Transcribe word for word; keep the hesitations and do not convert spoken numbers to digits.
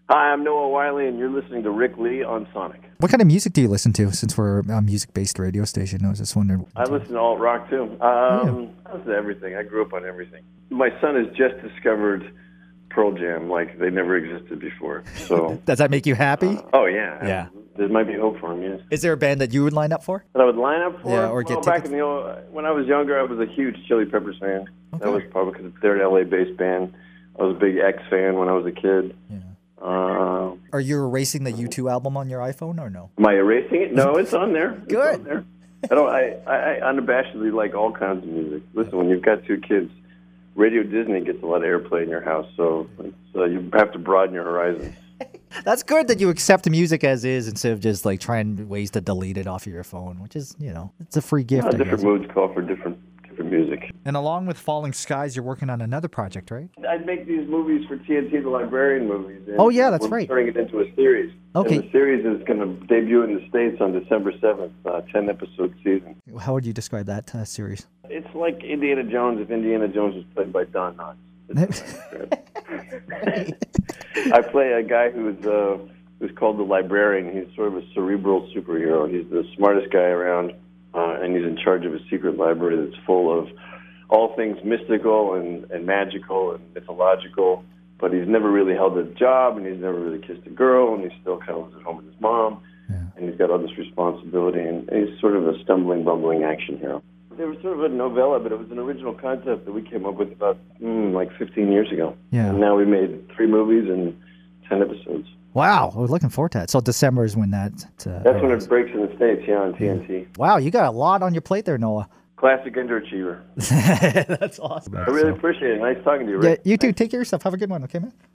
Hi, I'm Noah Wiley, and you're listening to Rick Lee on Sonic. What kind of music do you listen to? Since we're a music-based radio station, I was just wondering. I listen to alt rock too. Um, oh, yeah. I listen to everything. I grew up on everything. My son has just discovered Pearl Jam like they never existed before. So does that make you happy? Uh, oh yeah, yeah. There might be hope for him. Yes. Is there a band that you would line up for? That I would line up for? Yeah, or well, get back tickets? in the old, when I was younger, I was a huge Chili Peppers fan. Okay. That was probably because they're an L A-based band. I was a big X fan when I was a kid. Yeah. Uh, Are you erasing the U two album on your iPhone or no? Am I erasing it? No, it's on there. It's Good. on there. I don't. I, I, I unabashedly like all kinds of music. Listen, when you've got two kids, Radio Disney gets a lot of airplay in your house, so so you have to broaden your horizons. That's good that you accept music as is instead of just like trying ways to delete it off of your phone, which is, you know, it's a free gift. Uh, I different guess. moods call for different different music. And along with Falling Skies, you're working on another project, right? I'd make these movies for T N T, the Librarian movies. And Oh, yeah, that's we're right. turning it into a series. Okay. And the series is going to debut in the States on December seventh, uh, ten-episode season. How would you describe that uh, series? It's like Indiana Jones if Indiana Jones was played by Don Knotts. I play a guy who's uh, who's called the Librarian. He's sort of a cerebral superhero. He's the smartest guy around, uh, and he's in charge of a secret library that's full of all things mystical and, and magical and mythological. But he's never really held a job, and he's never really kissed a girl, and he still kind of lives at home with his mom, Yeah. and he's got all this responsibility, and he's sort of a stumbling, bumbling action hero. It was sort of a novella, but it was an original concept that we came up with about mm, like fifteen years ago. Yeah. And now we made three movies and ten episodes. Wow, we're looking forward to that. So December is when that. Uh, That's when airs. it breaks in the States, yeah, on T N T. Wow, you got a lot on your plate there, Noah. Classic underachiever. That's awesome. I really appreciate it. Nice talking to you, Yeah, Rick. you too. Take care of yourself. Have a good one, okay, man?